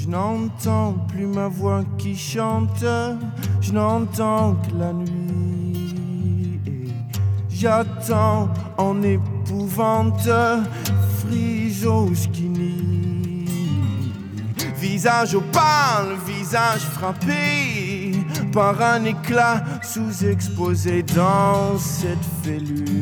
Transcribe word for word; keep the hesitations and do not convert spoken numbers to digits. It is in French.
Je n'entends plus ma voix qui chante, je n'entends que la nuit. Et j'attends en épouvante, friso skinny. Visage opale, visage frappé par un éclat sous-exposé dans cette fêlure.